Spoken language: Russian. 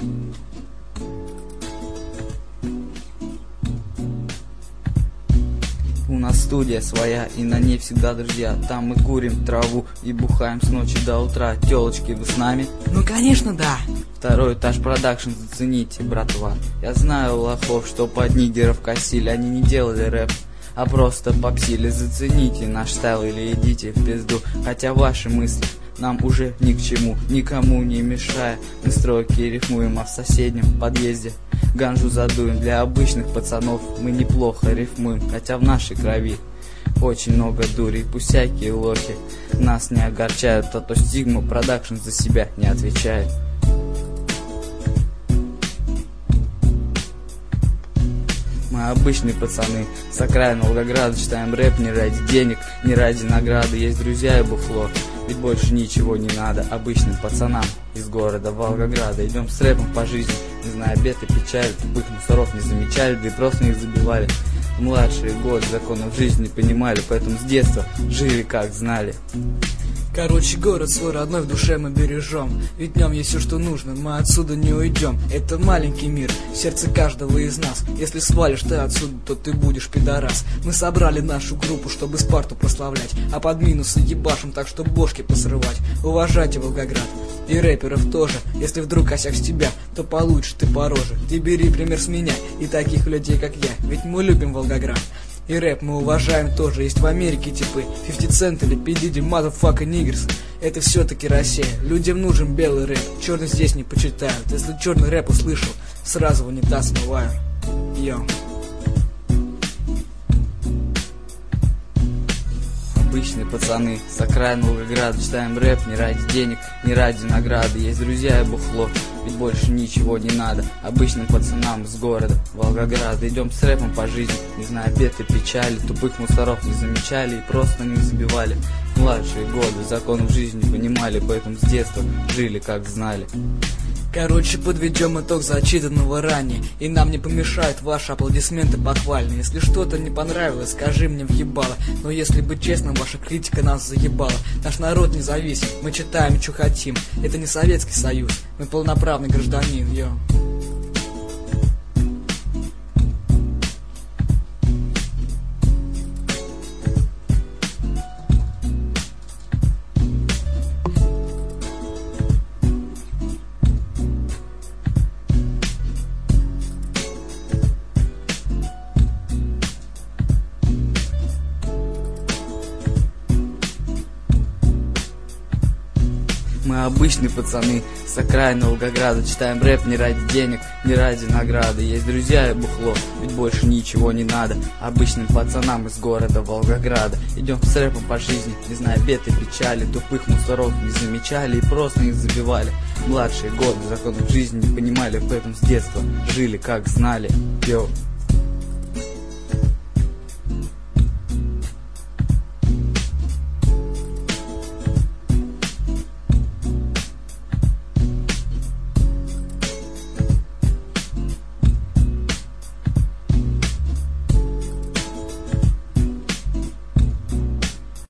У нас студия своя, и на ней всегда друзья. Там мы курим траву и бухаем с ночи до утра. Телочки, вы с нами? Ну конечно, да. Второй этаж продакшн, зацените, братва. Я знаю лохов, что под нигеров косили. Они не делали рэп, а просто попсили. Зацените наш стайл или идите в пизду. Хотя ваши мысли нам уже ни к чему, никому не мешая. Мы строки рифмуем, а в соседнем подъезде ганжу задуем. Для обычных пацанов мы неплохо рифмуем, хотя в нашей крови очень много дури. Пусть всякие лохи нас не огорчают, а то Стигма Продакшн за себя не отвечает. Мы обычные пацаны с окраин Волгограда. Читаем рэп не ради денег, не ради награды. Есть друзья и бухло, ведь больше ничего не надо обычным пацанам из города Волгограда. Идем с рэпом по жизни, не зная бед и печали. Тупых мусоров не замечали, да и просто их забивали. В младшие годы законов жизни не понимали, поэтому с детства жили как знали. Короче, город свой родной в душе мы бережем, ведь в нем есть все, что нужно, мы отсюда не уйдем. Это маленький мир, в сердце каждого из нас. Если свалишь ты отсюда, то ты будешь пидорас. Мы собрали нашу группу, чтобы Спарту прославлять, а под минусы ебашим так, что бошки посрывать. Уважайте Волгоград и рэперов тоже. Если вдруг косяк с тебя, то получишь ты по роже. Ты бери пример с меня и таких людей, как я, ведь мы любим Волгоград. И рэп мы уважаем тоже. Есть в Америке типы 50 Cent или P. Diddy, motherfucker niggers. Это все-таки Россия. Людям нужен белый рэп, черный здесь не почитают. Если черный рэп услышал, сразу в унитаз смываю. Йо. Обычные пацаны с окраин Волгограда. Читаем рэп не ради денег, не ради награды. Есть друзья и бухло, ведь больше ничего не надо обычным пацанам с города Волгограда. Идем с рэпом по жизни, не зная бед и печали. Тупых мусоров не замечали и просто не забивали. В младшие годы законов жизни не понимали, поэтому с детства жили как знали. Короче, подведем итог зачитанного ранее, и нам не помешают ваши аплодисменты похвальные. Если что-то не понравилось, скажи мне въебало. Но если быть честным, ваша критика нас заебала. Наш народ независим, мы читаем, что хотим. Это не Советский Союз, мы полноправный гражданин, йо. Мы обычные пацаны с окраины Волгограда. Читаем рэп не ради денег, не ради награды. Есть друзья и бухло, ведь больше ничего не надо обычным пацанам из города Волгограда. Идем с рэпом по жизни, не зная бед и печали. Тупых мусоров не замечали и просто их забивали. Младшие годы законов жизни не понимали, поэтому с детства жили как знали. Йоу.